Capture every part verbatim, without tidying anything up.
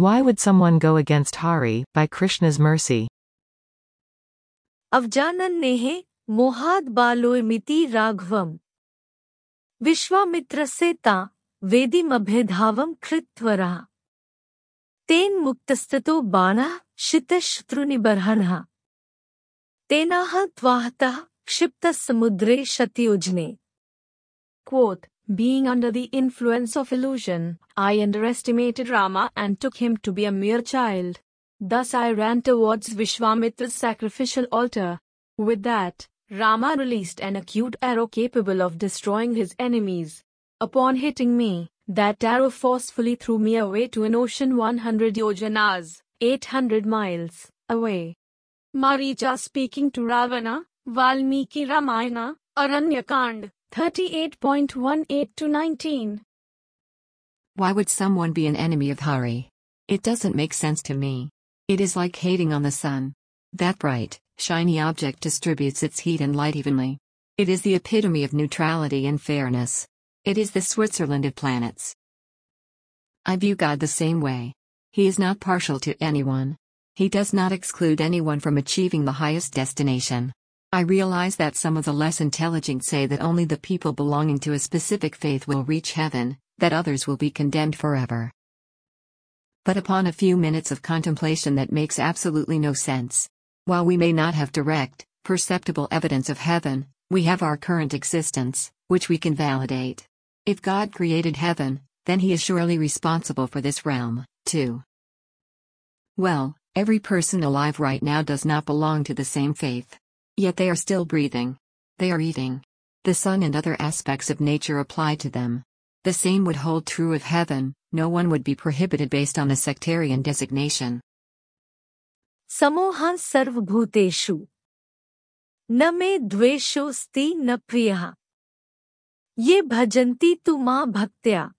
Why would someone go against Hari, by Krishna's mercy? Avjanannehe mohad baloimiti raghvam. Vishwamitrasya ta vedimabhedhavam kritvara. Ten muktastato bana shitashtrunibarhanha. Tenaha tvahata kshipta samudre shatyojne. Quote, being under the influence of illusion, I underestimated Rama and took him to be a mere child. Thus I ran towards Vishwamitra's sacrificial altar. With that, Rama released an acute arrow capable of destroying his enemies. Upon hitting me, that arrow forcefully threw me away to an ocean one hundred yojanas, eight hundred miles, away. Maricha speaking to Ravana, Valmiki Ramayana, Aranyakand, thirty-eight point one eight to nineteen. Why would someone be an enemy of Hari? It doesn't make sense to me. It is like hating on the sun. That bright, shiny object distributes its heat and light evenly. It is the epitome of neutrality and fairness. It is the Switzerland of planets. I view God the same way. He is not partial to anyone. He does not exclude anyone from achieving the highest destination. I realize that some of the less intelligent say that only the people belonging to a specific faith will reach heaven, that others will be condemned forever. But upon a few minutes of contemplation that makes absolutely no sense. While we may not have direct, perceptible evidence of heaven, we have our current existence, which we can validate. If God created heaven, then He is surely responsible for this realm, too. Well, every person alive right now does not belong to the same faith. Yet they are still breathing. They are eating. The sun and other aspects of nature apply to them. The same would hold true of heaven. No one would be prohibited based on a sectarian designation. Samohan sarvabhuteshu. Na me dvesho sti na priyaha. Ye bhajanti tu ma bhaktya.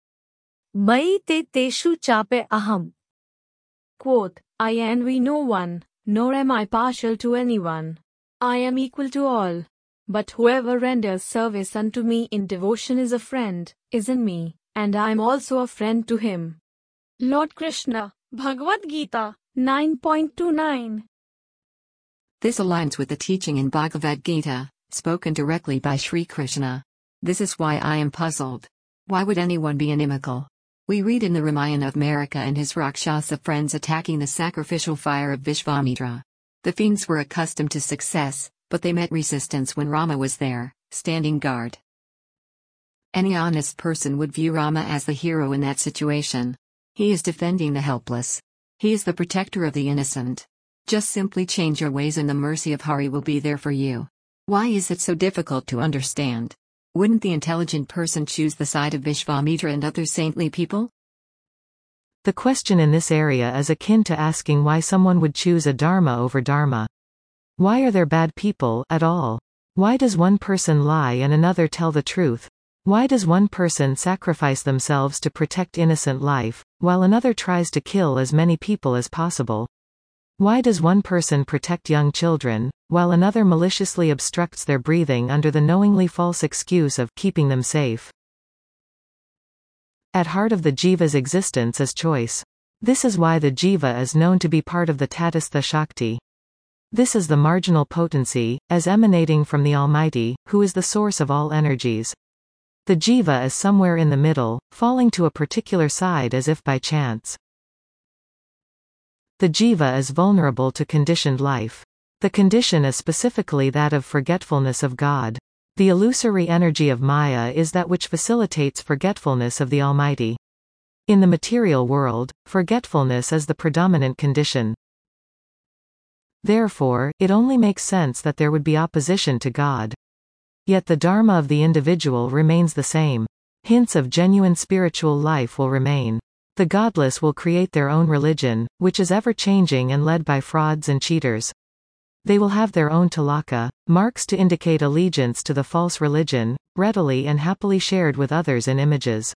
Mai te teshu chape aham. Quote, I envy no one, nor am I partial to anyone. I am equal to all. But whoever renders service unto me in devotion is a friend, is in me, and I am also a friend to him. Lord Krishna, Bhagavad Gita, nine point two nine. This aligns with the teaching in Bhagavad Gita, spoken directly by Sri Krishna. This is why I am puzzled. Why would anyone be inimical? We read in the Ramayana of Marika and his Rakshasa friends attacking the sacrificial fire of Vishwamitra. The fiends were accustomed to success, but they met resistance when Rama was there, standing guard. Any honest person would view Rama as the hero in that situation. He is defending the helpless. He is the protector of the innocent. Just simply change your ways and the mercy of Hari will be there for you. Why is it so difficult to understand? Wouldn't the intelligent person choose the side of Vishwamitra and other saintly people? The question in this area is akin to asking why someone would choose a dharma over dharma. Why are there bad people at all? Why does one person lie and another tell the truth? Why does one person sacrifice themselves to protect innocent life, while another tries to kill as many people as possible? Why does one person protect young children, while another maliciously obstructs their breathing under the knowingly false excuse of keeping them safe? At heart of the jiva's existence is choice. This is why the jiva is known to be part of the Tatastha Shakti. This is the marginal potency, as emanating from the Almighty, who is the source of all energies. The jiva is somewhere in the middle, falling to a particular side as if by chance. The jiva is vulnerable to conditioned life. The condition is specifically that of forgetfulness of God. The illusory energy of Maya is that which facilitates forgetfulness of the Almighty. In the material world, forgetfulness is the predominant condition. Therefore, it only makes sense that there would be opposition to God. Yet the dharma of the individual remains the same. Hints of genuine spiritual life will remain. The godless will create their own religion, which is ever-changing and led by frauds and cheaters. They will have their own tilaka, marks to indicate allegiance to the false religion, readily and happily shared with others in images.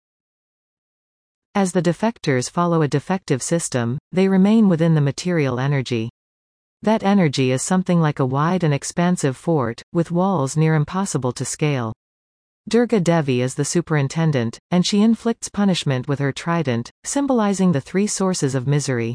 As the defectors follow a defective system, they remain within the material energy. That energy is something like a wide and expansive fort, with walls near impossible to scale. Durga Devi is the superintendent, and she inflicts punishment with her trident, symbolizing the three sources of misery.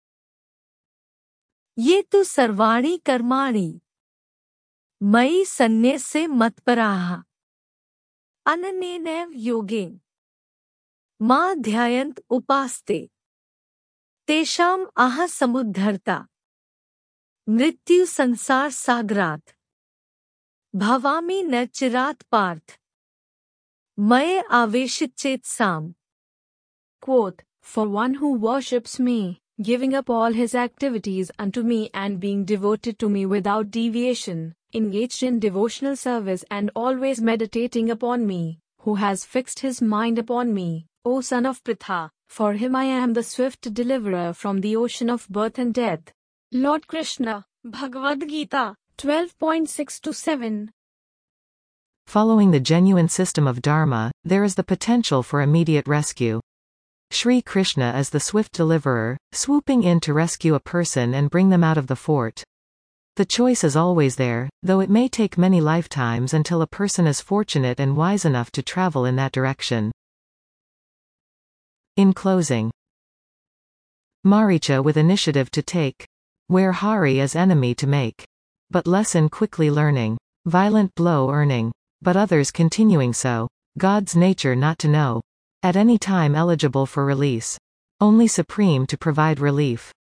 ये तु सर्वाणि कर्माणि मयि सन्न्यस्य मत्पराः अनन्येनैव योगेन मां ध्यायन्त उपास्ते तेषाम् अहं समुद्धर्ता मृत्यु संसार सागरात् भवामि न चिरात् पार्थ मये आवेशितचेतसाम्. Quote, for one who worships me, giving up all his activities unto me and being devoted to me without deviation, engaged in devotional service and always meditating upon me, who has fixed his mind upon me, O son of Pritha, for him I am the swift deliverer from the ocean of birth and death. Lord Krishna, Bhagavad Gita, twelve point six to seven. Following the genuine system of Dharma, there is the potential for immediate rescue. Sri Krishna is the swift deliverer, swooping in to rescue a person and bring them out of the fort. The choice is always there, though it may take many lifetimes until a person is fortunate and wise enough to travel in that direction. In closing, Maricha with initiative to take, where Hari is enemy to make. But lesson quickly learning, violent blow earning, but others continuing so, God's nature not to know. At any time eligible for release. Only supreme to provide relief.